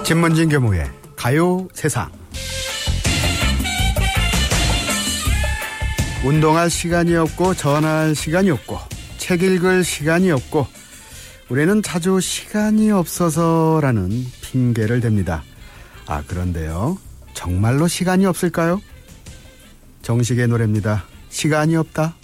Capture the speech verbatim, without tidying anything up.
김문진 교무의 가요 세상. 운동할 시간이 없고 전화할 시간이 없고 책 읽을 시간이 없고 우리는 자주 시간이 없어서라는 핑계를 댑니다. 아, 그런데요, 정말로 시간이 없을까요? 정식의 노래입니다. 시간이 없다.